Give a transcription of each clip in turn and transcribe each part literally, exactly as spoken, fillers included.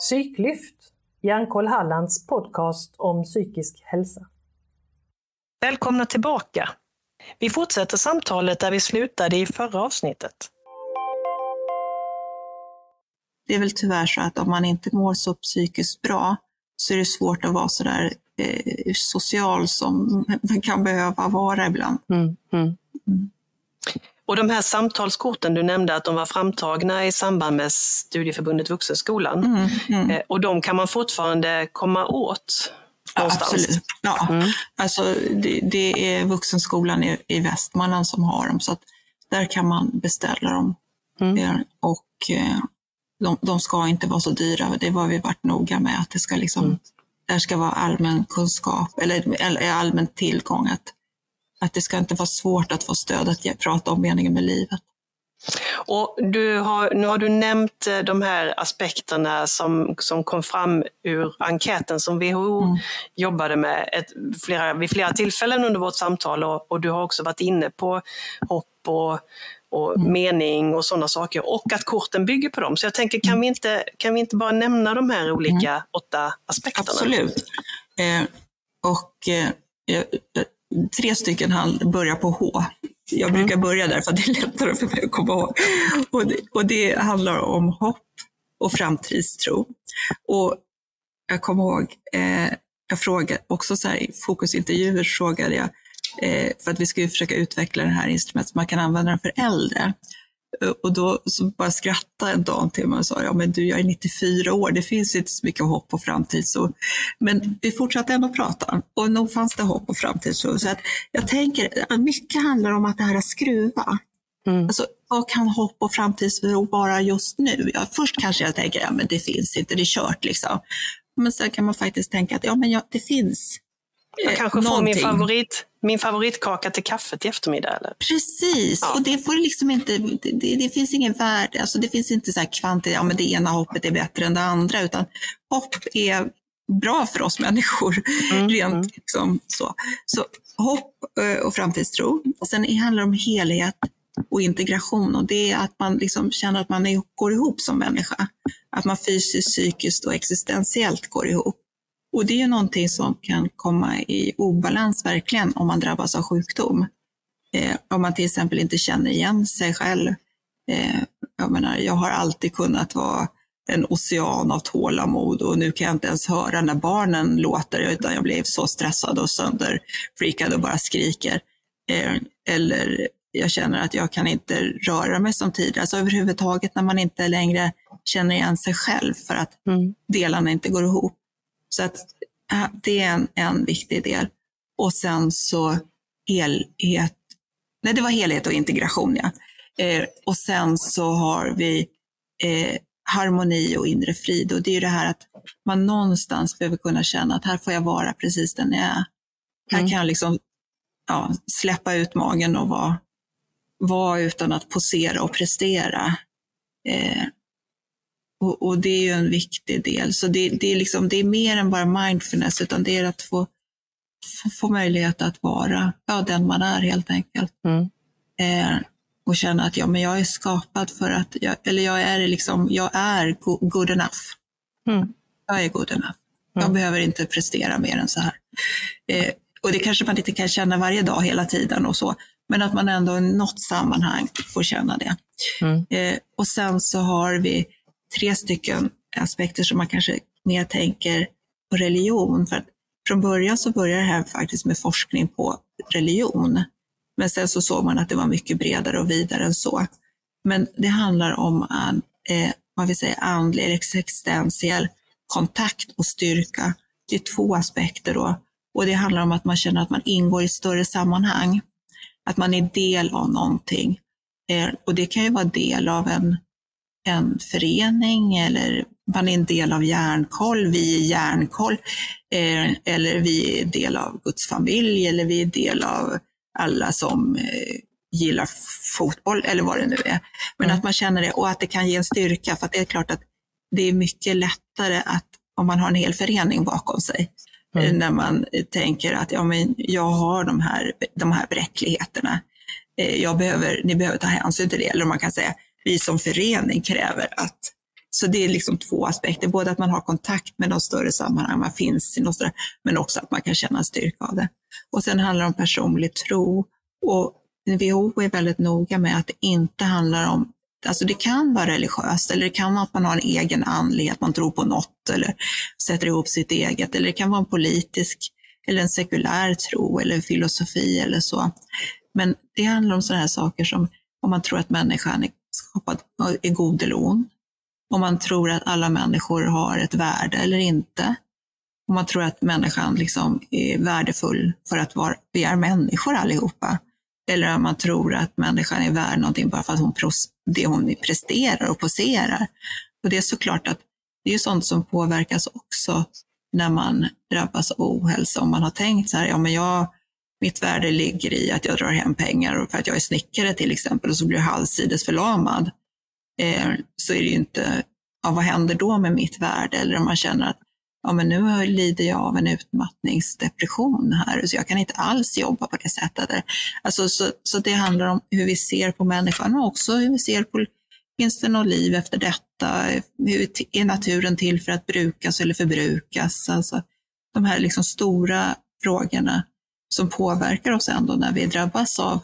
Psyklyft, Hjärnkoll Hallands podcast om psykisk hälsa. Välkomna tillbaka. Vi fortsätter samtalet där vi slutade i förra avsnittet. Det är väl tyvärr så att om man inte mår så psykiskt bra så är det svårt att vara så där eh, social som man kan behöva vara ibland. Mm, mm. Mm. Och de här samtalskorten du nämnde att de var framtagna i samband med Studieförbundet Vuxenskolan. Mm, mm. Eh, och de kan man fortfarande komma åt någonstans. Ja, absolut. Ja. Mm. Alltså, det, det är Vuxenskolan i, i Västmanland som har dem, så att där kan man beställa dem. Mm. Och eh, de, de ska inte vara så dyra, det var vi varit noga med, att det ska liksom, mm. där ska vara allmän kunskap eller, eller allmän tillgång, att, att det ska inte vara svårt att få stöd att prata om meningen med livet. Och du har, nu har du nämnt de här aspekterna som, som kom fram ur enkäten som W H O mm. jobbade med ett, flera, vid flera tillfällen under vårt samtal, och, och du har också varit inne på hopp och, och mm. mening och sådana saker, och att korten bygger på dem. Så jag tänker, kan vi inte, kan vi inte bara nämna de här olika mm. åtta aspekterna? Absolut. Eh, och eh, tre stycken han börjar på H. Jag brukar mm. börja där för att det är lättare för mig att komma ihåg. Och det, och det handlar om hopp och framtidstro. Och jag kommer ihåg, eh, jag frågade också så här i fokusintervjuer, frågade jag, eh, för att vi skulle försöka utveckla det här instrumentet så man kan använda den för äldre. Och då så bara skrattade en dag till mig och sa, ja men du, jag är nittiofyra år, det finns inte så mycket hopp och framtid. Så. Men vi fortsatte ändå prata, och nog fanns det hopp och framtid. Så, så att jag tänker, mycket handlar om att det här är skruva. Mm. Alltså, vad kan hopp och framtidsro vara just nu? Ja, först kanske jag tänker, ja men det finns inte, det är kört liksom. Men sen kan man faktiskt tänka att ja men ja, det finns. Jag kanske får min, favorit, min favoritkaka till kaffet i eftermiddag. Eller? Precis, ja. Och det får liksom inte, det, det finns ingen värde, alltså det finns inte så här kvantitet, ja men det ena hoppet är bättre än det andra, utan hopp är bra för oss människor, mm, rent mm. liksom så. Så hopp och framtidstro, och sen handlar det om helhet och integration, och det är att man liksom känner att man är, går ihop som människa, att man fysiskt, psykiskt och existentiellt går ihop. Och det är ju någonting som kan komma i obalans verkligen om man drabbas av sjukdom. Eh, om man till exempel inte känner igen sig själv. Eh, jag menar, jag har alltid kunnat vara en ocean av tålamod, och nu kan jag inte ens höra när barnen låter, utan jag blir så stressad och sönderfreakad och bara skriker. Eh, eller jag känner att jag kan inte röra mig som tidigare. Alltså överhuvudtaget när man inte längre känner igen sig själv för att mm. delarna inte går ihop. Så att äh, det är en, en viktig del. Och sen så helhet, nej det var helhet och integration, ja. Eh, och sen så har vi eh, harmoni och inre frid. Och det är ju det här att man någonstans behöver kunna känna att här får jag vara precis den jag är. Mm. Här kan jag liksom ja, släppa ut magen och vara, vara utan att posera och prestera. Eh, Och, och det är ju en viktig del. Så det, det, är liksom, det är mer än bara mindfulness, utan det är att få, få, få möjlighet att vara ja, den man är helt enkelt. Mm. Eh, och känna att ja, men jag är skapad för att, jag, eller jag är, liksom, jag är go, good enough. Mm. Jag är good enough. Jag mm. behöver inte prestera mer än så här. Eh, och det kanske man inte kan känna varje dag hela tiden och så. Men att man ändå i något sammanhang får känna det. Mm. Eh, och sen så har vi tre stycken aspekter som man kanske mer tänker på religion. För att från början så började det här faktiskt med forskning på religion. Men sen så såg man att det var mycket bredare och vidare än så. Men det handlar om en, eh, vad vi säger, andlig eller existentiell kontakt och styrka. Det är två aspekter då. Och det handlar om att man känner att man ingår i större sammanhang. Att man är del av någonting. Eh, och det kan ju vara del av en en förening, eller man är en del av Hjärnkoll, vi är Hjärnkoll, eh, eller vi är del av Guds familj, eller vi är del av alla som eh, gillar fotboll, eller vad det nu är. Men mm. att man känner det, och att det kan ge en styrka, för att det är klart att det är mycket lättare att om man har en hel förening bakom sig, mm. eh, när man tänker att ja, men jag har de här, de här bräckligheterna, eh, jag behöver, ni behöver ta hänsyn till det, eller man kan säga vi som förening kräver att Så det är liksom två aspekter, både att man har kontakt med de större sammanhang, man finns i något större, men också att man kan känna styrka av det. Och sen handlar det om personlig tro, och W H O är väldigt noga med att det inte handlar om, alltså det kan vara religiöst, eller det kan vara att man har en egen andlighet, att man tror på något eller sätter ihop sitt eget, eller det kan vara en politisk eller en sekulär tro eller filosofi eller så. Men det handlar om sådana här saker som om man tror att människan är skapad är god eller ond, om man tror att alla människor har ett värde eller inte, om man tror att människan liksom är värdefull för att vara, vi är människor allihopa, eller om man tror att människan är värd någonting bara för att hon det hon presterar och poserar. Och det är såklart att det är sånt som påverkas också när man drabbas av ohälsa. Om man har tänkt så här, ja men jag, mitt värde ligger i att jag drar hem pengar för att jag är snickare till exempel, och så blir jag halvsides förlamad. Eh, så är det ju inte, ja, vad händer då med mitt värde? Eller om man känner att ja, men nu lider jag av en utmattningsdepression här, så jag kan inte alls jobba på det sättet. Alltså, så, så det handlar om hur vi ser på människan, och också hur vi ser på, finns det något liv efter detta? Hur är naturen till för att brukas eller förbrukas? Alltså, de här liksom stora frågorna som påverkar oss ändå när vi drabbas av,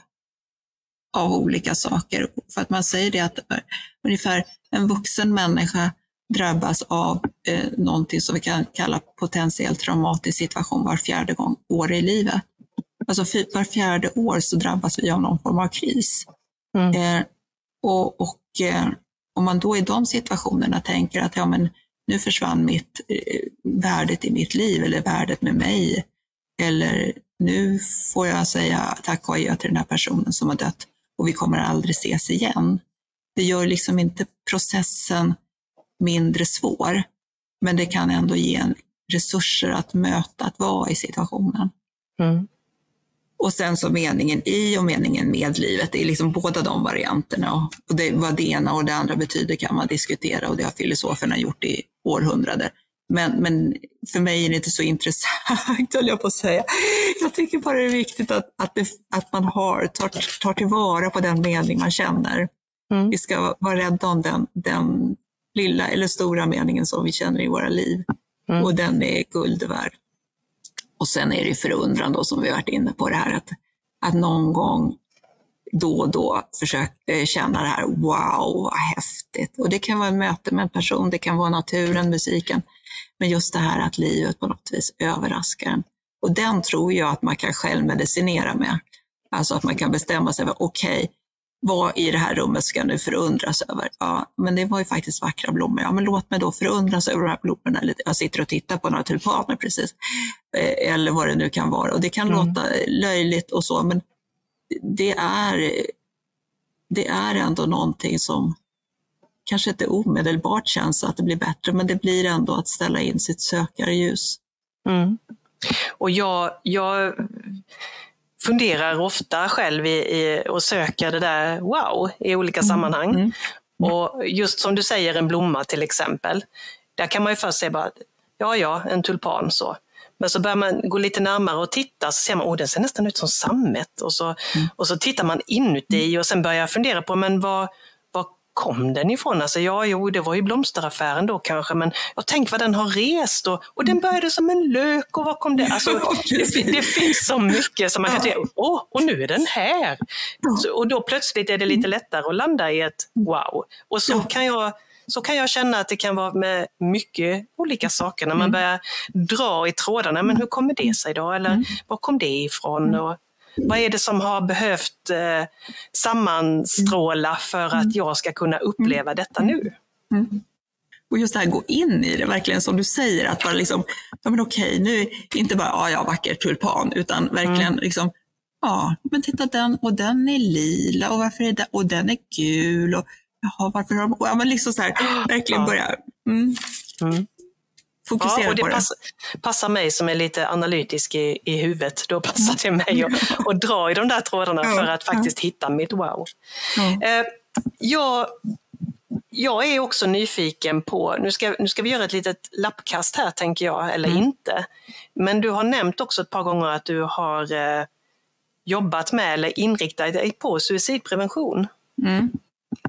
av olika saker. För att man säger det att ungefär en vuxen människa drabbas av eh, någonting som vi kan kalla potentiellt traumatisk situation var fjärde gång, år i livet. Alltså för, var fjärde år så drabbas vi av någon form av kris. Mm. Eh, och och eh, om man då i de situationerna tänker att ja, men nu försvann mitt eh, värdet i mitt liv, eller värdet med mig, eller nu får jag säga tack och adjö till den här personen som har dött och vi kommer aldrig ses igen. Det gör liksom inte processen mindre svår, men det kan ändå ge en resurser att möta, att vara i situationen. Mm. Och sen så meningen i och meningen med livet, det är liksom båda de varianterna, och det, vad det ena och det andra betyder kan man diskutera, och det har filosoferna gjort i århundraden. Men, men för mig är det inte så intressant, höll jag på att säga. Jag tycker bara det är viktigt att, att, det, att man har, tar, tar tillvara på den mening man känner. Mm. Vi ska vara rädda om den, den lilla eller stora meningen som vi känner i våra liv. Mm. Och den är guld värd. Och sen är det förundrande då, som vi har varit inne på det här, att, att någon gång då och då försöka känna det här, wow, vad häftigt. Och det kan vara ett möte med en person, det kan vara naturen, musiken. Men just det här att livet på något vis överraskar en. Och den tror jag att man kan själv medicinera med. Alltså att man kan bestämma sig för, okej, okay, vad i det här rummet ska nu förundras över? Ja, men det var ju faktiskt vackra blommor. Ja, men låt mig då förundras över de här blommorna lite. Jag sitter och tittar på några tulpaner precis. Eller vad det nu kan vara. Och det kan mm. låta löjligt och så, men det är, det är ändå någonting som kanske inte omedelbart känns att det blir bättre, men det blir ändå att ställa in sitt sökarljus. Mm. Och jag, jag funderar ofta själv i, i, och söker det där wow i olika mm. sammanhang. Mm. Mm. Och just som du säger, en blomma till exempel, där kan man ju först säga bara, ja ja, en tulpan så. Men så börjar man gå lite närmare och titta, så ser man, åh, den ser nästan ut som sammet. Och så, mm. och så tittar man inuti och sen börjar jag fundera på, men vad, vad kom den ifrån? Alltså, ja, jo, det var ju blomsteraffären då kanske, men jag tänker vad den har rest. Och, och den började som en lök, och vad kom det? Alltså, det, det finns så mycket som man kan säga, åh, och nu är den här. Så, och då plötsligt är det lite lättare att landa i ett wow. Och så kan jag... Så kan jag känna att det kan vara med mycket olika saker. När man börjar dra i trådarna. Men hur kommer det sig då? Eller mm. var kom det ifrån? Och vad är det som har behövt eh, sammanstråla för att jag ska kunna uppleva detta nu? Mm. Och just det här, gå in i det, verkligen som du säger. Att bara liksom, ja men okej, nu inte bara, ja, ja, vacker tulpan. Utan verkligen mm. liksom, ja, men titta den, och den är lila. Och varför är det, och den är gul. Och jaha, varför har de... Ja, men liksom så här, verkligen börja mm. Mm. fokusera ja, och det på det. Pass, passar mig som är lite analytisk i, i huvudet. Då passar det mig att, att dra i de där trådarna ja, för att faktiskt ja. hitta mitt wow. Ja. Eh, jag, jag är också nyfiken på... Nu ska, nu ska vi göra ett litet lappkast här, tänker jag, eller mm. inte. Men du har nämnt också ett par gånger att du har eh, jobbat med eller inriktat dig på suicidprevention. Mm.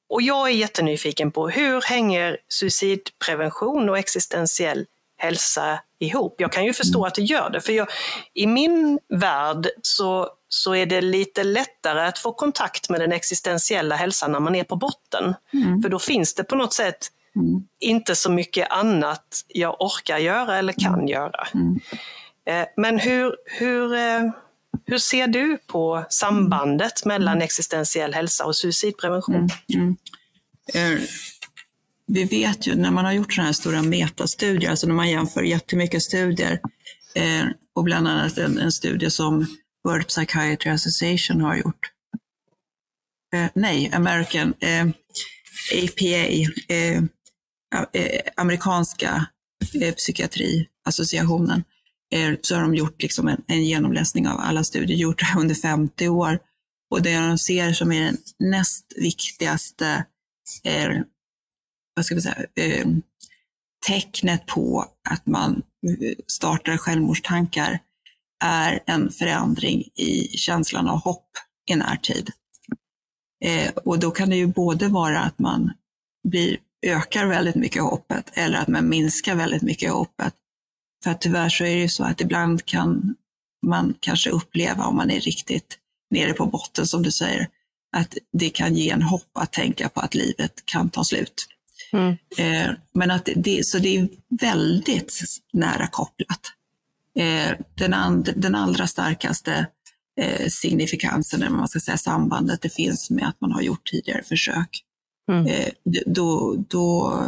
Och jag är jättenyfiken på hur hänger suicidprevention och existentiell hälsa ihop? Jag kan ju förstå att det gör det, för jag, i min värld så, så är det lite lättare att få kontakt med den existentiella hälsan när man är på botten. Mm. För då finns det på något sätt mm. inte så mycket annat jag orkar göra eller kan mm. göra. Mm. Eh, men hur, hur, eh, hur ser du på sambandet mm. mellan existentiell hälsa och suicidprevention? Mm. Mm. Eh. Vi vet ju när man har gjort sådana här stora metastudier, alltså när man jämför jättemycket studier eh, och bland annat en, en studie som World Psychiatry Association har gjort. Eh, nej, American eh, A P A, eh, eh, amerikanska eh, psykiatriassociationen, eh, så har de gjort liksom en, en genomläsning av alla studier gjort under femtio år. Och det de ser som är den näst viktigaste eh, vad ska vi säga, eh, tecknet på att man startar självmordstankar är en förändring i känslan av hopp i närtid. Eh, och då kan det ju både vara att man blir, ökar väldigt mycket hoppet eller att man minskar väldigt mycket hoppet. För att tyvärr så är det ju så att ibland kan man kanske uppleva, om man är riktigt nere på botten som du säger, att det kan ge en hopp att tänka på att livet kan ta slut. Mm. Eh, men att det, så det är väldigt nära kopplat. Eh, den, and, den allra starkaste eh, signifikansen, eller man ska säga sambandet, det finns med att man har gjort tidigare försök. Mm. Eh, då, då,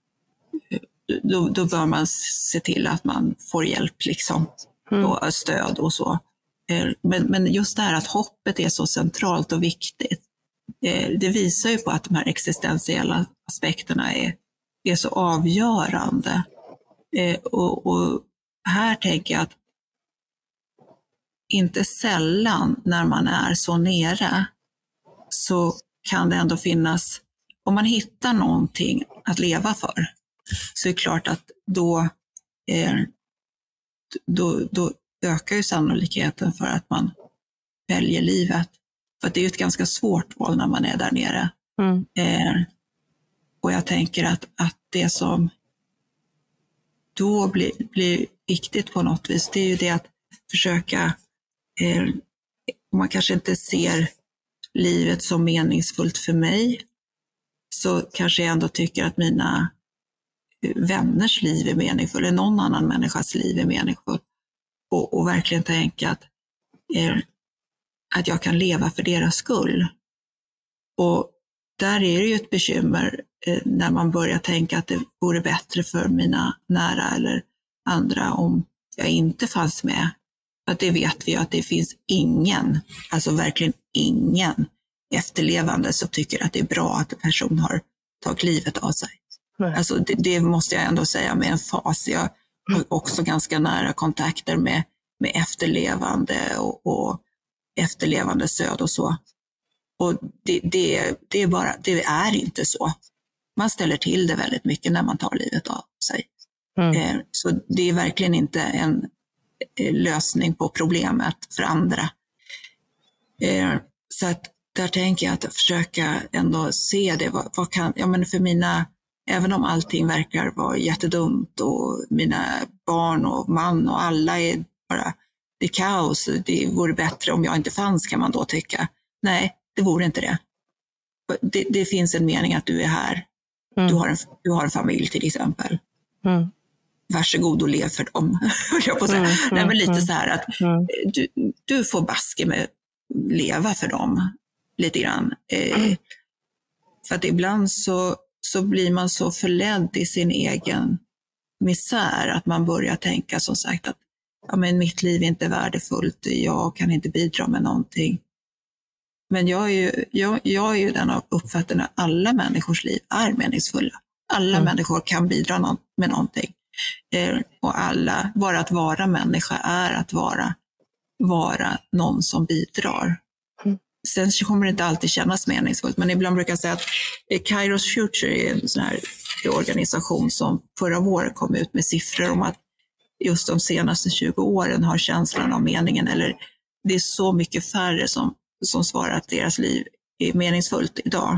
då, då bör man se till att man får hjälp, liksom, mm. då, stöd och så. Eh, men, men just det här att hoppet är så centralt och viktigt, det visar ju på att de här existentiella aspekterna är, är så avgörande. Eh, och, och här tänker jag att inte sällan när man är så nere så kan det ändå finnas, om man hittar någonting att leva för, så är det klart att då, eh, då, då ökar ju sannolikheten för att man väljer livet. För det är ju ett ganska svårt val när man är där nere. Mm. Eh, och jag tänker att, att det som då blir, blir viktigt på något vis, det är ju det att försöka, eh, om man kanske inte ser livet som meningsfullt för mig, så kanske jag ändå tycker att mina vänners liv är meningsfullt, eller någon annan människas liv är meningsfullt. Och, och verkligen tänka att eh, att jag kan leva för deras skull. Och där är det ju ett bekymmer eh, när man börjar tänka att det vore bättre för mina nära eller andra om jag inte fanns med. Att det vet vi att det finns ingen, alltså verkligen ingen efterlevande som tycker att det är bra att en person har tagit livet av sig. Nej. Alltså det, det måste jag ändå säga med en fas. Jag har också ganska nära kontakter med, med efterlevande och, och efterlevande stöd och så. Och det, det, det, är bara, det är inte så. Man ställer till det väldigt mycket när man tar livet av sig. Mm. Eh, så det är verkligen inte en eh, lösning på problemet för andra. Eh, så att där tänker jag att försöka ändå se det. Vad, vad kan, ja, men för mina, även om allting verkar vara jättedumt och mina barn och man och alla är bara, det är kaos, det vore bättre om jag inte fanns, kan man då tycka. Nej, det vore inte det. Det, det finns en mening att du är här. Mm. Du, har en, du har en familj till exempel. Mm. Varsågod och lev för dem. jag på säga. Mm. Nej, men lite så här att mm. du, du får baske med leva för dem lite grann. Eh, mm. För att ibland så, så blir man så förledd i sin egen misär att man börjar tänka som sagt att ja, men mitt liv är inte värdefullt, jag kan inte bidra med någonting. Men jag är ju, jag, jag är ju den av uppfattningen att alla människors liv är meningsfulla. Alla mm. människor kan bidra no- med någonting. Eh, och alla, bara att vara människa är att vara, vara någon som bidrar. Mm. Sen kommer det inte alltid kännas meningsfullt, men ibland brukar jag säga att eh, Kairos Future är en sån här organisation som förra året kom ut med siffror om att just de senaste tjugo åren har känslan av meningen, eller det är så mycket färre som, som svarar att deras liv är meningsfullt idag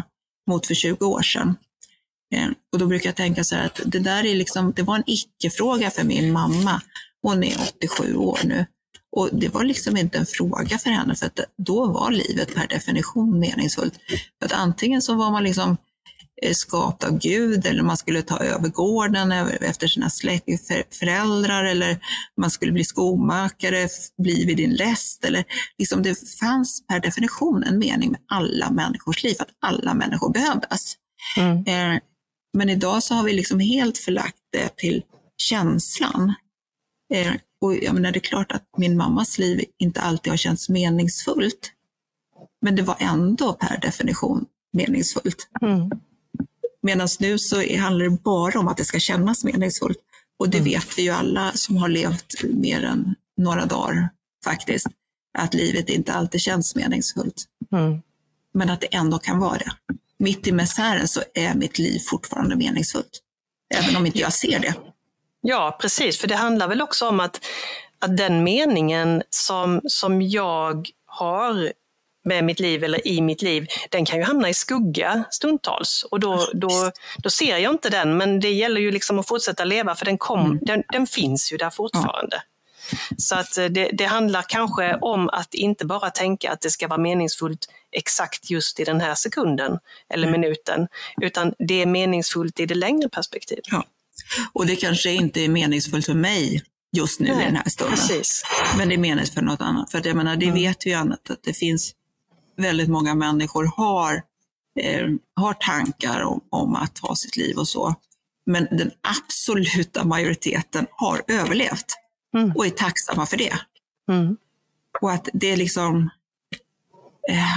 mot för tjugo år sedan. Eh, och då brukar jag tänka så här att det där är liksom, det var en icke-fråga för min mamma. Hon är åttiosju år nu. Och det var liksom inte en fråga för henne, för att då var livet per definition meningsfullt. För att antingen så var man liksom skapt av Gud, eller man skulle ta över gården efter sina släktföräldrar, eller man skulle bli skomakare, bli vid din läst, eller liksom det fanns per definition en mening med alla människors liv, att alla människor behövdes. Mm. Men idag så har vi liksom helt förlagt det till känslan. Och jag menar, det är klart att min mammas liv inte alltid har känts meningsfullt, men det var ändå per definition meningsfullt. Mm. Medan nu så handlar det bara om att det ska kännas meningsfullt. Och det mm. vet vi ju alla som har levt mer än några dagar faktiskt, att livet inte alltid känns meningsfullt. Mm. Men att det ändå kan vara det. Mitt i misären så är mitt liv fortfarande meningsfullt, även om inte jag ser det. Ja, precis. För det handlar väl också om att, att den meningen som, som jag har med mitt liv eller i mitt liv, den kan ju hamna i skugga stundtals. Och då, då, då ser jag inte den, men det gäller ju liksom att fortsätta leva, för den, kom, mm. den, den finns ju där fortfarande. Ja. Så att det, det handlar kanske om att inte bara tänka att det ska vara meningsfullt exakt just i den här sekunden eller mm. minuten, utan det är meningsfullt i det längre perspektivet. Ja. Och det kanske inte är meningsfullt för mig just nu. Nej, i den här stunden. Precis. Men det är meningsfullt för något annat. För att jag menar, det mm. vet vi ju annat, att det finns väldigt många människor har, eh, har tankar om, om att ta sitt liv och så. Men den absoluta majoriteten har överlevt mm. och är tacksamma för det. Mm. Och att det är liksom, eh,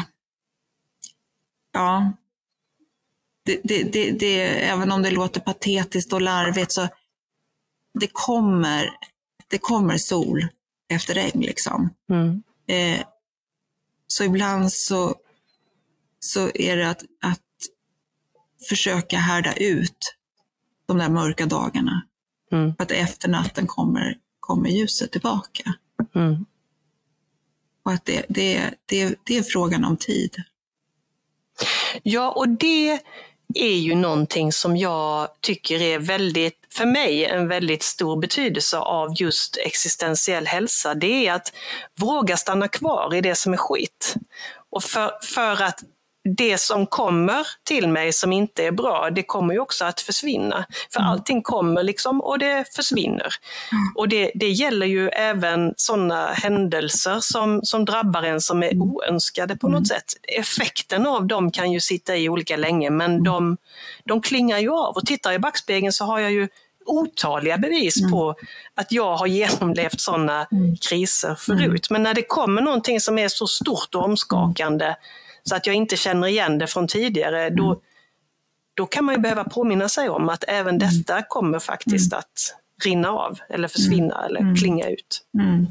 ja, det, det, det, det, även om det låter patetiskt och larvigt, så det kommer, det kommer sol efter regn liksom. Mm. Eh, så ibland så, så är det att, att försöka härda ut de där mörka dagarna. Mm. För att efter natten kommer, kommer ljuset tillbaka. Mm. Och att det, det, det, det är frågan om tid. Ja, och det är ju någonting som jag tycker är väldigt, för mig, en väldigt stor betydelse av just existentiell hälsa. Det är att våga stanna kvar i det som är skit. Och för, för att det som kommer till mig som inte är bra, det kommer ju också att försvinna. För mm. allting kommer liksom och det försvinner. Mm. Och det, det gäller ju även sådana händelser som, som drabbar en som är oönskade på mm. något sätt. Effekten av dem kan ju sitta i olika länge, men mm. de, de klingar ju av. Och tittar jag i backspegeln så har jag ju otaliga bevis mm. på att jag har genomlevt sådana mm. kriser förut. Men när det kommer någonting som är så stort och omskakande så att jag inte känner igen det från tidigare, mm. då, då kan man ju behöva påminna sig om att även detta kommer faktiskt mm. att rinna av eller försvinna mm. eller mm. klinga ut. Mm.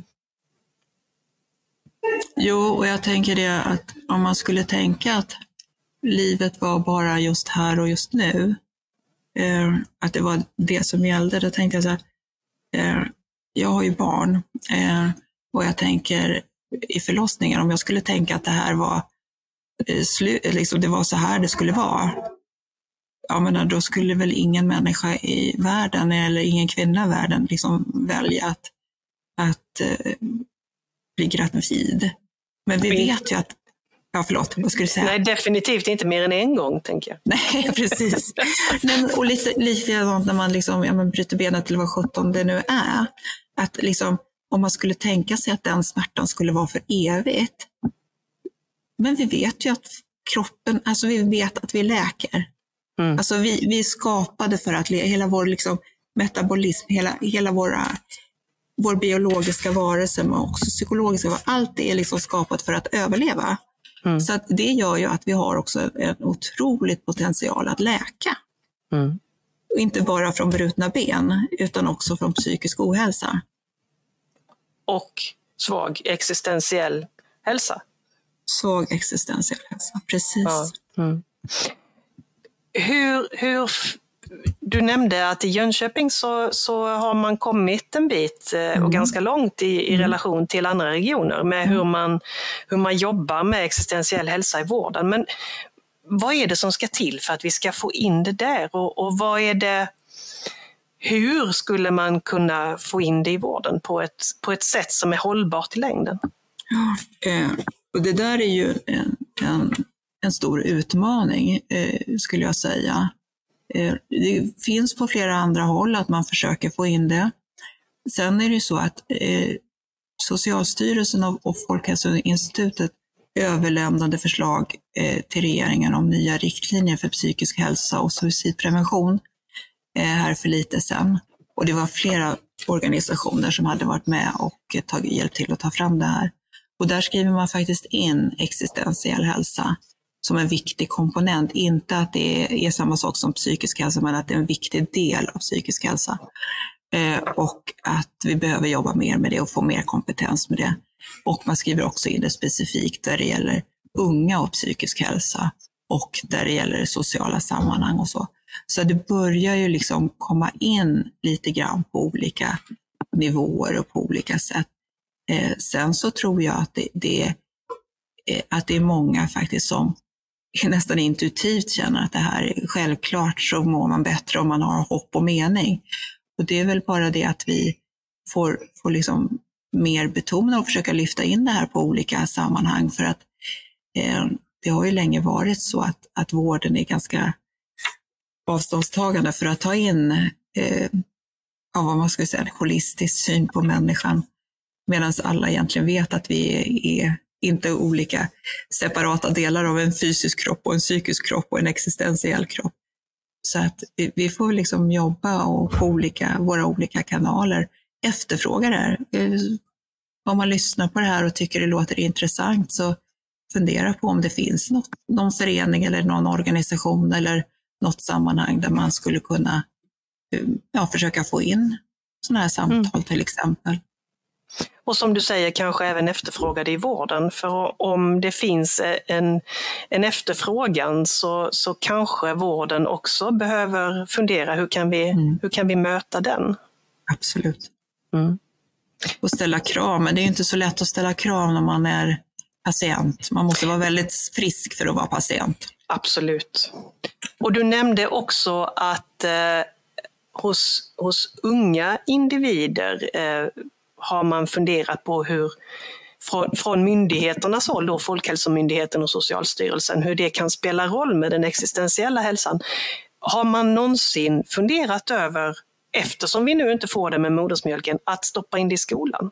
Jo, och jag tänker det att om man skulle tänka att livet var bara just här och just nu, eh, att det var det som gällde, då tänkte jag så här, eh, jag har ju barn eh, och jag tänker i förlossningen, om jag skulle tänka att det här var liksom det var så här det skulle vara, ja, men då skulle väl ingen människa i världen eller ingen kvinna i världen liksom välja att, att uh, bli gravid. Men vi vet ju att, ja förlåt, vad skulle du säga? Nej, definitivt inte mer än en gång, tänker jag. Nej, precis. Men, och lite likadant när man liksom, ja, man bryter benet till vad sjutton det nu är, att liksom, om man skulle tänka sig att den smärtan skulle vara för evigt. Men vi vet ju att kroppen, alltså vi vet att vi läker. Mm. Alltså vi, vi är skapade för att hela vår liksom metabolism, hela, hela våra, vår biologiska varelse, men också psykologiska, allt det är liksom skapat för att överleva. Mm. Så att det gör ju att vi har också en otroligt potential att läka. Mm. Och inte bara från brutna ben, utan också från psykisk ohälsa. Och svag existentiell hälsa. Svag existentiell hälsa, precis. Ja. Mm. Hur, hur, du nämnde att i Jönköping så, så har man kommit en bit mm. och ganska långt i, i relation till andra regioner med mm. hur, man, hur man jobbar med existentiell hälsa i vården. Men vad är det som ska till för att vi ska få in det där? Och, och vad är det, hur skulle man kunna få in det i vården på ett, på ett sätt som är hållbart i längden? Ja, eh, och det där är ju en, en, en stor utmaning, eh, skulle jag säga. Eh, det finns på flera andra håll att man försöker få in det. Sen är det ju så att eh, Socialstyrelsen och, och Folkhälsoinstitutet överlämnade förslag eh, till regeringen om nya riktlinjer för psykisk hälsa och suicidprevention eh, här för lite sedan. Och det var flera organisationer som hade varit med och tagit hjälp till att ta fram det här. Och där skriver man faktiskt in existentiell hälsa som en viktig komponent. Inte att det är samma sak som psykisk hälsa, men att det är en viktig del av psykisk hälsa. Eh, och att vi behöver jobba mer med det och få mer kompetens med det. Och man skriver också in det specifikt där det gäller unga och psykisk hälsa och där det gäller sociala sammanhang och så. Så det börjar ju liksom komma in lite grann på olika nivåer och på olika sätt. Eh, sen så tror jag att det, det, eh, att det är många faktiskt som nästan intuitivt känner att det här är självklart, så mår man bättre om man har hopp och mening. Och det är väl bara det att vi får, får liksom mer betona och försöka lyfta in det här på olika sammanhang, för att eh, det har ju länge varit så att, att vården är ganska avståndstagande för att ta in eh, ja, vad man ska säga, en holistisk syn på människan, medan alla egentligen vet att vi är, är inte olika separata delar av en fysisk kropp och en psykisk kropp och en existentiell kropp. Så att vi får liksom jobba och på olika, våra olika kanaler efterfråga det här. Om man lyssnar på det här och tycker det låter intressant, så fundera på om det finns något, någon förening eller någon organisation eller något sammanhang där man skulle kunna ja, försöka få in sådana här samtal mm. till exempel. Och som du säger, kanske även efterfrågade i vården. För om det finns en, en efterfrågan så, så kanske vården också behöver fundera, hur kan vi, mm. hur kan vi möta den? Absolut. Mm. Och ställa krav, men det är inte så lätt att ställa krav när man är patient. Man måste vara väldigt frisk för att vara patient. Absolut. Och du nämnde också att eh, hos, hos unga individer eh, har man funderat på hur från, från myndigheternas håll, då Folkhälsomyndigheten och Socialstyrelsen, hur det kan spela roll med den existentiella hälsan. Har man någonsin funderat över, eftersom vi nu inte får det med modersmjölken, att stoppa in det i skolan?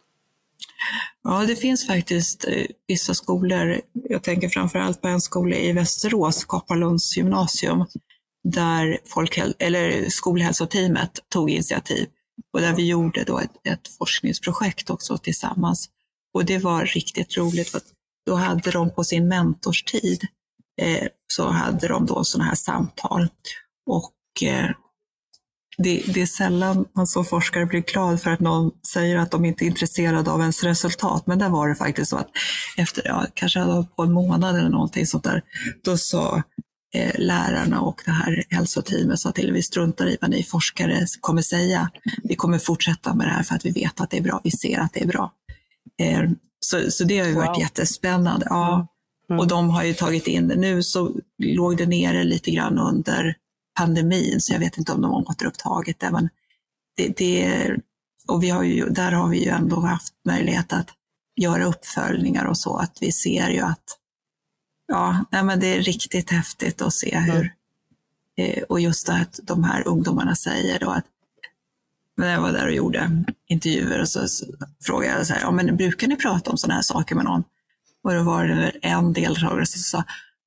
Ja, det finns faktiskt eh, vissa skolor. Jag tänker framförallt på en skola i Västerås, Kapalunds gymnasium, där folkhäl- eller skolhälsoteamet tog initiativ. Och där vi gjorde då ett, ett forskningsprojekt också tillsammans. Och det var riktigt roligt, för att då hade de på sin mentorstid eh, så hade de då sådana här samtal. Och eh, det, det är sällan man som forskare blir glad för att någon säger att de inte är intresserade av ens resultat. Men där var det faktiskt så att efter, ja, kanske på en månad eller någonting sånt där, då sa eh, lärarna och det här hälsoteamet sa till, vi struntar i vad ni forskare kommer säga. Vi kommer fortsätta med det här för att vi vet att det är bra. Vi ser att det är bra. Eh, så, så det har ju varit wow. jättespännande. Ja. Mm. Och de har ju tagit in det. Nu så låg det nere lite grann under pandemin, så jag vet inte om de har återupptagit det. Men det, det, och vi har ju, där har vi ju ändå haft möjlighet att göra uppföljningar och så. Att vi ser ju att ja, nej men det är riktigt häftigt att se hur, mm. eh, och just att de här ungdomarna säger då att, när jag var där och gjorde intervjuer och så, så frågade jag så här, ja men brukar ni prata om sådana här saker med någon? Och då var det en deltagare som sa,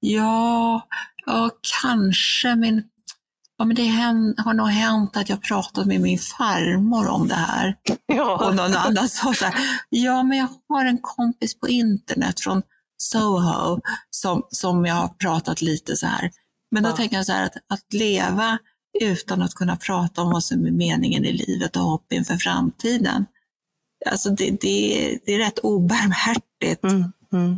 ja, ja kanske, men, ja, men det har nog hänt att jag pratat med min farmor om det här. Ja. Och någon annan sa så här, ja men jag har en kompis på internet från Soho som, som jag har pratat lite så här. Men då ja. tänker jag så här att, att leva utan att kunna prata om vad som är meningen i livet och hopp inför framtiden. Alltså det, det, det är rätt obarmhärtigt. Mm, mm.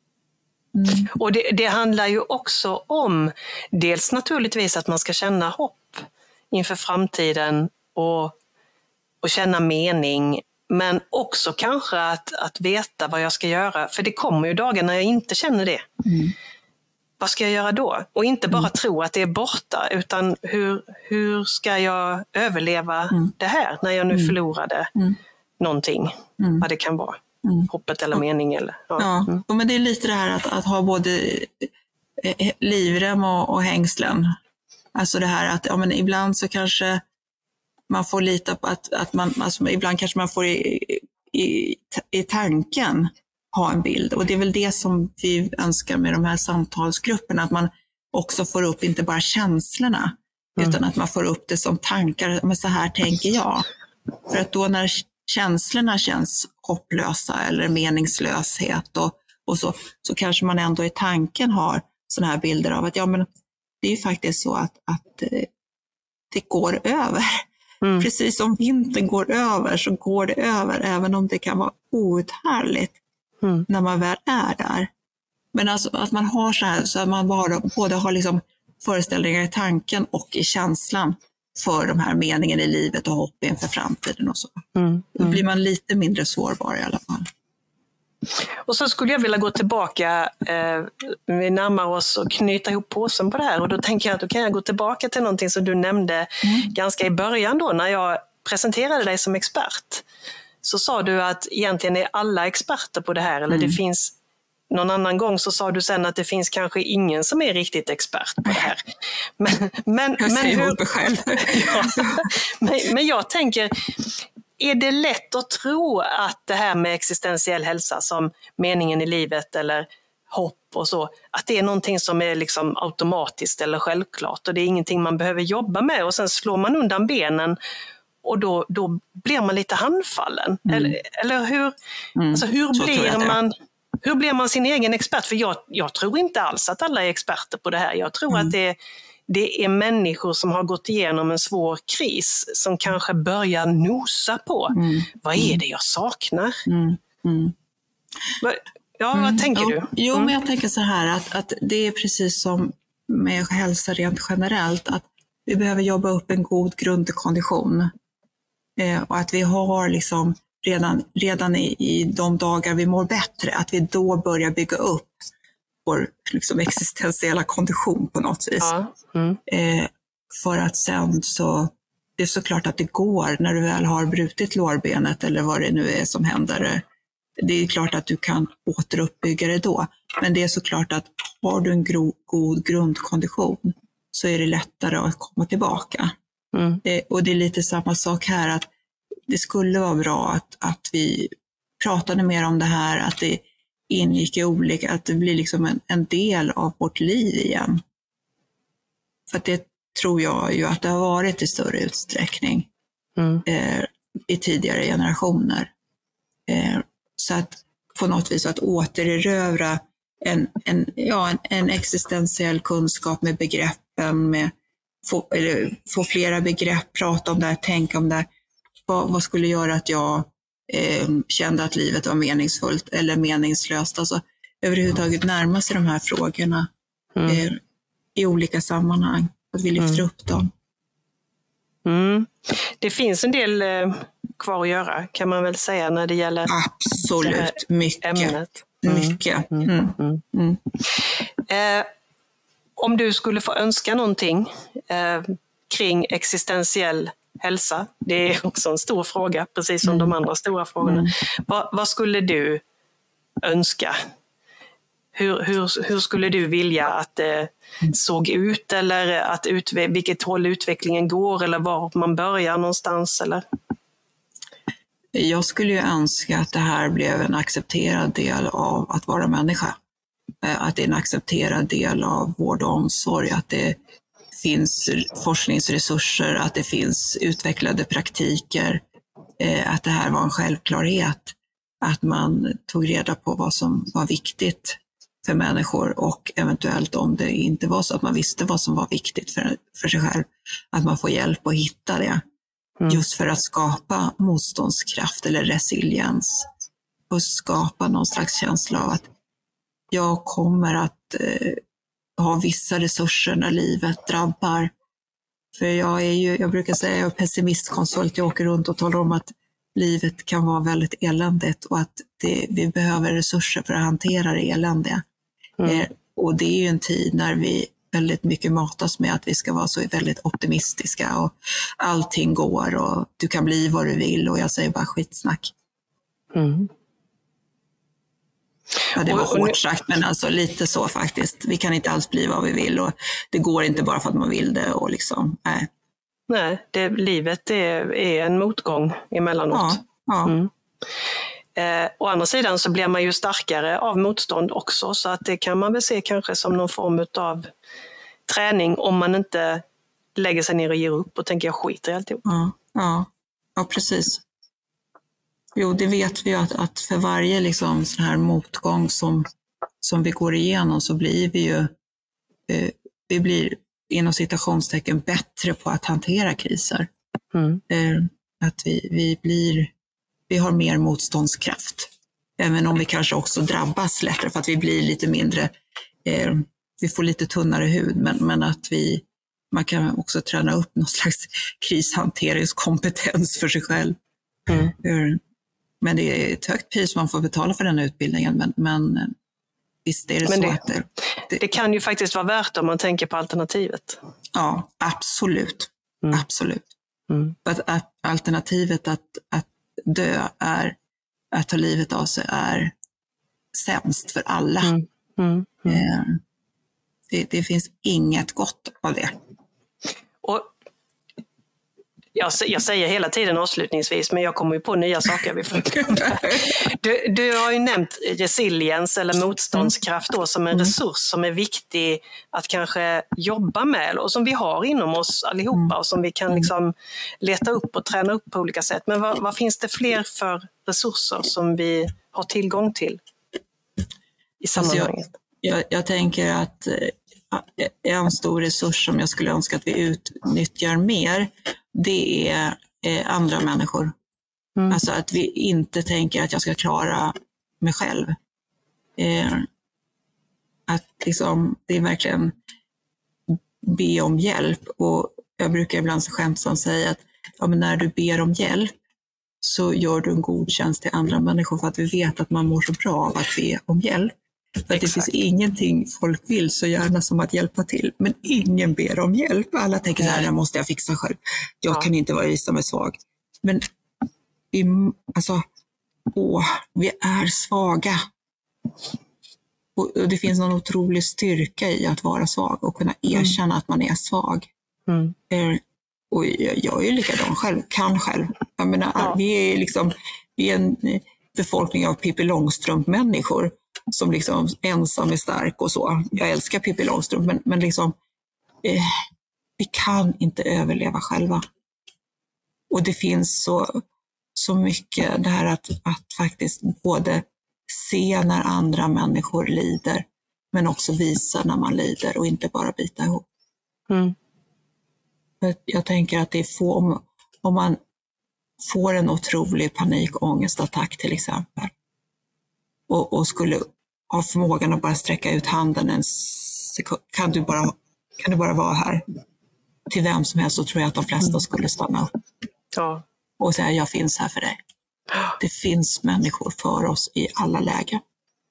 Mm. Och det, det handlar ju också om dels naturligtvis att man ska känna hopp inför framtiden och, och känna mening. Men också kanske att, att veta vad jag ska göra. För det kommer ju dagar när jag inte känner det. Mm. vad ska jag göra då? Och inte bara Mm. tro att det är borta, utan hur, hur ska jag överleva Mm. det här när jag nu Mm. förlorade Mm. någonting, Mm. vad det kan vara. Mm. Hoppet eller mening. Eller, ja. Ja, Mm. men det är lite det här att, att ha både eh, livrem och, och hängslen. Alltså det här att ja, men ibland så kanske man får lita på att, att man, alltså ibland kanske man får i, i, i tanken ha en bild. Och det är väl det som vi önskar med de här samtalsgrupperna, att man också får upp inte bara känslorna, mm. utan att man får upp det som tankar, men så här tänker jag. För att då när känslorna känns hopplösa eller meningslöshet och, och så, så kanske man ändå i tanken har såna här bilder av att ja, men det är ju faktiskt så att, att det går över. Mm. Precis som vintern går över så går det över, även om det kan vara outhärdligt mm. när man väl är där. Men alltså att man har så här, så att man bara, både har liksom föreställningar i tanken och i känslan för de här meningen i livet och hopp inför framtiden och så. Mm. Mm. Då blir man lite mindre sårbar i alla fall. Och så skulle jag vilja gå tillbaka, eh, vi närmar oss och knyta ihop påsen på det här, och då tänker jag att då kan jag gå tillbaka till någonting som du nämnde mm. ganska i början då, när jag presenterade dig som expert. Så sa du att egentligen är alla experter på det här, eller mm. det finns någon annan gång så sa du sen att det finns kanske ingen som är riktigt expert på det här. Men, men, jag men, hur, mig själv. ja, men, men jag tänker, är det lätt att tro att det här med existentiell hälsa som meningen i livet eller hopp och så, att det är någonting som är liksom automatiskt eller självklart och det är ingenting man behöver jobba med, och sen slår man undan benen och då, då blir man lite handfallen? Mm. Eller, eller hur, mm. alltså hur blir man... Hur blir man sin egen expert? För jag, jag tror inte alls att alla är experter på det här. Jag tror mm. att det, det är människor som har gått igenom en svår kris som kanske börjar nosa på mm. vad är det jag saknar? Mm. Mm. Ja, vad tänker mm. du? Jo, mm. men jag tänker så här att, att det är precis som med hälsa rent generellt, att vi behöver jobba upp en god grundkondition. Eh, och att vi har liksom redan, redan i, i de dagar vi mår bättre, att vi då börjar bygga upp vår liksom, existentiella kondition på något vis. Ja. Mm. Eh, för att sen så, det är såklart att det går när du väl har brutit lårbenet eller vad det nu är som händer. Det är klart att du kan återuppbygga det då. Men det är såklart att har du en gro, god grundkondition så är det lättare att komma tillbaka. Mm. Eh, och det är lite samma sak här, att det skulle vara bra att, att vi pratade mer om det här, att det ingick i olika, att det blir liksom en, en del av vårt liv igen. För det tror jag ju att det har varit i större utsträckning mm. eh, i tidigare generationer. Eh, så att på något vis att återerövra en, en, ja, en, en existentiell kunskap med begreppen, med få, eller få flera begrepp, prata om det här, tänka om det här. Vad, vad skulle göra att jag eh, kände att livet var meningsfullt eller meningslöst? Alltså överhuvudtaget närma sig de här frågorna mm. eh, i olika sammanhang. Att vi lyfter mm. upp dem. Mm. Det finns en del eh, kvar att göra, kan man väl säga, när det gäller absolut det här mycket. Ämnet. Mm. Mycket. Mm. Mm. Mm. Mm. Eh, om du skulle få önska någonting eh, kring existentiell hälsa, det är också en stor fråga, precis som mm. de andra stora frågorna. Mm. Va, vad skulle du önska? Hur, hur, hur skulle du vilja att det såg ut, eller att utve- vilket håll utvecklingen går, eller var man börjar någonstans? Eller? Jag skulle ju önska att det här blev en accepterad del av att vara människa. Att det är en accepterad del av vård och omsorg, att det finns forskningsresurser, att det finns utvecklade praktiker, att det här var en självklarhet, att man tog reda på vad som var viktigt för människor, och eventuellt om det inte var så att man visste vad som var viktigt för, för sig själv, att man får hjälp att hitta det. Mm. Just för att skapa motståndskraft eller resiliens och skapa någon slags känsla av att jag kommer att eh, ha vissa resurser när livet drabbar. För jag är ju, jag brukar säga, jag är pessimistkonsult, jag åker runt och talar om att livet kan vara väldigt eländigt och att det, vi behöver resurser för att hantera det eländiga. Mm. Eh, och det är ju en tid när vi väldigt mycket matas med att vi ska vara så väldigt optimistiska och allting går och du kan bli vad du vill och jag säger bara skitsnack. Mm. Ja, det var och, och hårt nu... sagt, men alltså lite så faktiskt. Vi kan inte alls bli vad vi vill och det går inte bara för att man vill det och liksom, nej. Nej, det, livet är, är en motgång emellanåt. Ja, ja. Mm. Eh, å andra sidan så blir man ju starkare av motstånd också, så att det kan man väl se kanske som någon form av träning om man inte lägger sig ner och ger upp och tänker jag skiter i alltihop. Ja, ja. ja, precis. Jo, det vet vi ju att, att för varje liksom, sån här motgång som, som vi går igenom så blir vi ju eh, vi blir inom citationstecken bättre på att hantera kriser. Mm. Eh, att vi, vi blir vi har mer motståndskraft. Även om vi kanske också drabbas lättare för att vi blir lite mindre, eh, vi får lite tunnare hud, men, men att vi, man kan också träna upp någon slags krishanteringskompetens för sig själv. Mm. Eh, men det är ett högt pris man får betala för den utbildningen, men, men visst är det men så det, att det, det... Det kan ju faktiskt vara värt om man tänker på alternativet. Ja, absolut. Mm. Absolut. Mm. Att, att alternativet att, att dö är, att ta livet av sig är sämst för alla. Mm. Mm. Mm. Eh, det, det finns inget gott av det. Och jag, jag säger hela tiden avslutningsvis, men jag kommer ju på nya saker. Vi får du, du har ju nämnt resiliens eller motståndskraft då, som en resurs som är viktig att kanske jobba med och som vi har inom oss allihopa och som vi kan liksom leta upp och träna upp på olika sätt. Men vad, vad finns det fler för resurser som vi har tillgång till i sammanhanget? Alltså jag, jag, jag tänker att en stor resurs som jag skulle önska att vi utnyttjar mer, det är eh, andra människor. Mm. Alltså att vi inte tänker att jag ska klara mig själv. Eh, att liksom, det är verkligen be om hjälp. Och jag brukar ibland så skämtsamt säga att ja, men när du ber om hjälp så gör du en god tjänst till andra människor, för att vi vet att man mår så bra av att be om hjälp. För att det finns ingenting folk vill så gärna som att hjälpa till. Men ingen ber om hjälp. Alla tänker så här, det måste jag fixa själv. Jag ja. kan inte vara visa mig svag. Men vi, alltså, åh, vi är svaga. Och, och det finns någon otrolig styrka i att vara svag och kunna erkänna mm. att man är svag. Mm. Eh, och jag, jag är ju likadan själv, kan själv. Jag menar, ja. vi är liksom vi är en befolkning av Pippi Långstrump-människor som liksom ensam är stark och så. Jag älskar Pippi Långstrump, men, men liksom eh, vi kan inte överleva själva. Och det finns så, så mycket det här att, att faktiskt både se när andra människor lider, men också visa när man lider och inte bara bita ihop. Mm. Jag tänker att det är få, om, om man får en otrolig panikångestattack till exempel och, och skulle ha förmågan att bara sträcka ut handen en sekund, kan du bara, kan du bara vara här till vem som helst, så tror jag att de flesta skulle stanna upp ja. och säga jag finns här för dig. Det finns människor för oss i alla lägen.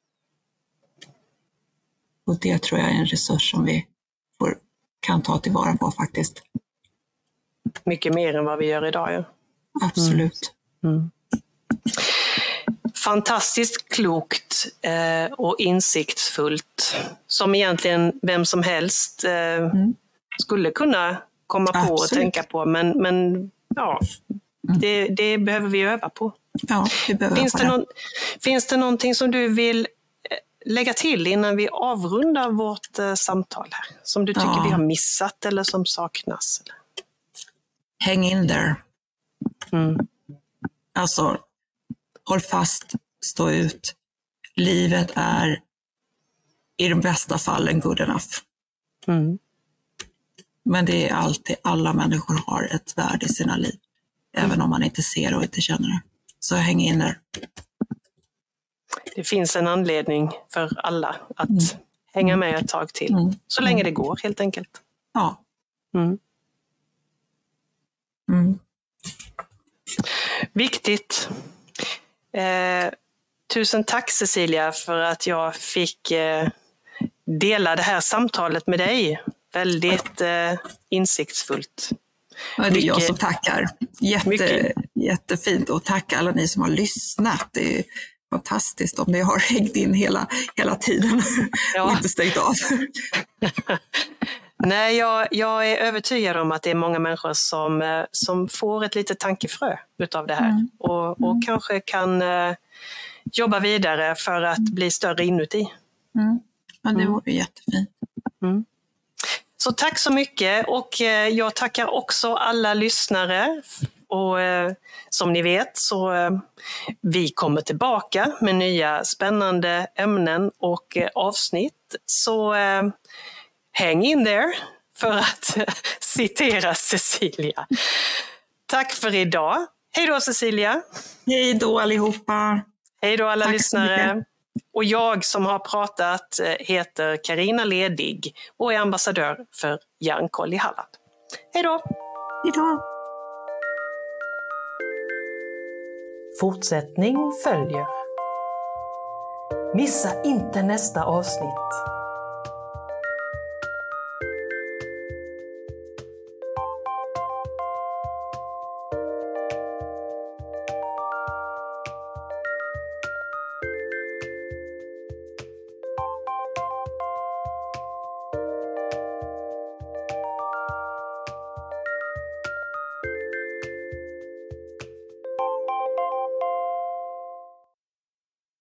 Och det tror jag är en resurs som vi får, kan ta tillvara på faktiskt. Mycket mer än vad vi gör idag. Ja. Absolut. Mm. Mm. Fantastiskt klokt eh, och insiktsfullt. Som egentligen vem som helst eh, mm. skulle kunna komma på Absolut. och tänka på. Men, men ja, mm. det, det behöver vi öva på. Ja, vi behöver finns, det det. Någon, finns det någonting som du vill lägga till innan vi avrundar vårt eh, samtal här? Som du tycker ja. vi har missat eller som saknas? Eller? Hang in there. Mm. Alltså, håll fast, stå ut. Livet är i de bästa fallen good enough. Mm. Men det är alltid, alla människor har ett värde i sina liv. Mm. Även om man inte ser och inte känner det. Så häng in där. Det finns en anledning för alla att mm. hänga med ett tag till. Mm. Så länge det går helt enkelt. Ja. Mm. Mm. Viktigt. Eh, tusen tack Cecilia för att jag fick eh, dela det här samtalet med dig. Väldigt eh, insiktsfullt. Ja, det är jag som tackar. Jätte, jättefint, och tack alla ni som har lyssnat. Det är fantastiskt om ni har hängt in hela, hela tiden ja. och inte stängt av. Nej, jag, jag är övertygad om att det är många människor som, som får ett litet tankefrö utav det här mm. och, och mm. kanske kan uh, jobba vidare för att mm. bli större inuti. Mm. Ja, det vore mm. jättefint. Mm. Så tack så mycket, och uh, jag tackar också alla lyssnare. Och uh, som ni vet så uh, vi kommer tillbaka med nya spännande ämnen och uh, avsnitt. Så uh, häng in there, för att citera Cecilia. Tack för idag. Hej då Cecilia. Hej då allihopa. Hej då alla Tack lyssnare. Och jag som har pratat heter Carina Ledig och är ambassadör för Hjärnkoll i Halland. Hej då. Hej då. Fortsättning följer. Missa inte nästa avsnitt.